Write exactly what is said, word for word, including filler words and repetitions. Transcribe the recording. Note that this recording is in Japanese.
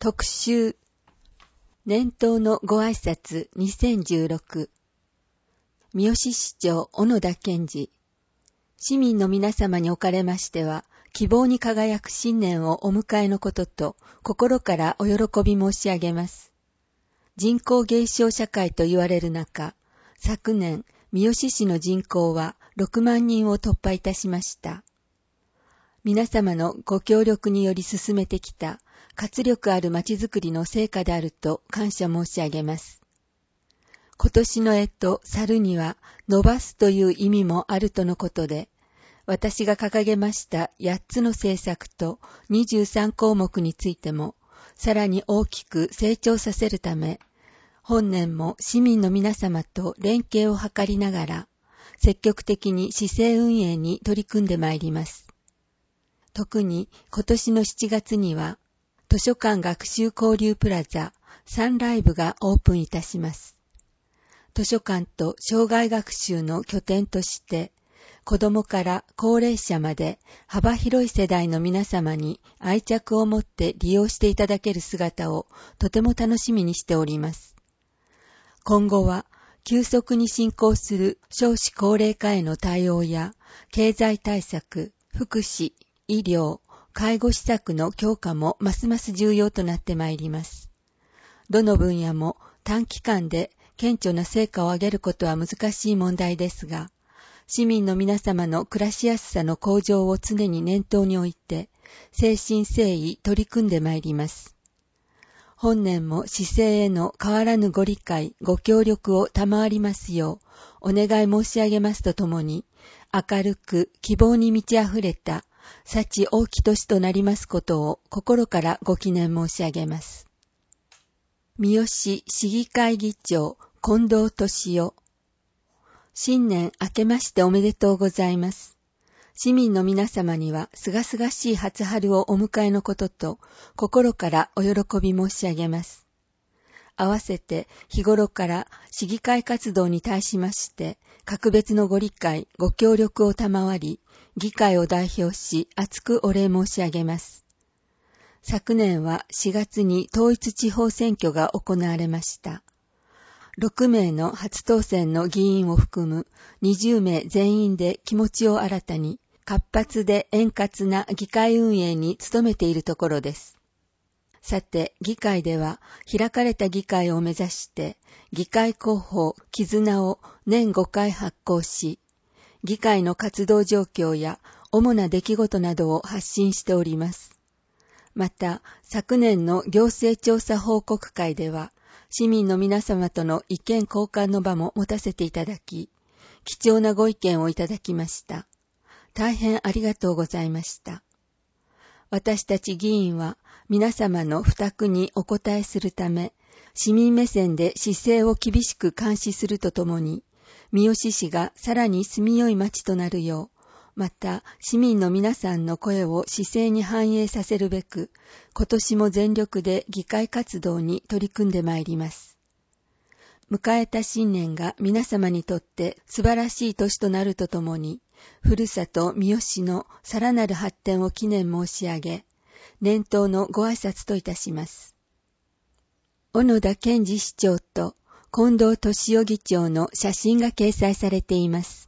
特集年頭のご挨拶にせんじゅうろく三好市長小野田健二市民の皆様におかれましては希望に輝く新年をお迎えのことと心からお喜び申し上げます。人口減少社会と言われる中、昨年三好市の人口はろくまんにんを突破いたしました。皆様のご協力により進めてきた活力あるまちづくりの成果であると感謝申し上げます。今年の干支、猿には伸ばすという意味もあるとのことで、私が掲げましたやっつの政策とにじゅうさんこうもくについても、さらに大きく成長させるため、本年も市民の皆様と連携を図りながら、積極的に市政運営に取り組んでまいります。特に今年のしちがつには、図書館学習交流プラザサンライブがオープンいたします。図書館と生涯学習の拠点として、子どもから高齢者まで幅広い世代の皆様に愛着を持って利用していただける姿をとても楽しみにしております。今後は急速に進行する少子高齢化への対応や経済対策、福祉、医療、介護施策の強化もますます重要となってまいります。どの分野も短期間で顕著な成果を上げることは難しい問題ですが、市民の皆様の暮らしやすさの向上を常に念頭に置いて、誠心誠意取り組んでまいります。本年も市政への変わらぬご理解、ご協力を賜りますよう、お願い申し上げますとともに、明るく希望に満ち溢れた、幸大き年となりますことを心からご祈念申し上げます。三好市議会議長近藤俊夫。新年明けましておめでとうございます。市民の皆様にはすがすがしい初春をお迎えのことと心からお喜び申し上げます。合わせて日頃から市議会活動に対しまして格別のご理解、ご協力を賜り、議会を代表し厚くお礼申し上げます。昨年はしがつに統一地方選挙が行われました。ろくめいの初当選の議員を含むにじゅうめい全員で気持ちを新たに活発で円滑な議会運営に努めているところです。さて、議会では開かれた議会を目指して議会広報絆を年ごかい発行し、議会の活動状況や主な出来事などを発信しております。また、昨年の行政調査報告会では、市民の皆様との意見交換の場も持たせていただき、貴重なご意見をいただきました。大変ありがとうございました。私たち議員は皆様の負託にお応えするため、市民目線で市政を厳しく監視するとともに、三好市がさらに住みよい町となるよう、また市民の皆さんの声を市政に反映させるべく、今年も全力で議会活動に取り組んでまいります。迎えた新年が皆様にとって素晴らしい年となるとともに、ふるさと三好のさらなる発展を祈念申し上げ、年頭のご挨拶といたします。小野田健二市長と近藤俊夫議長の写真が掲載されています。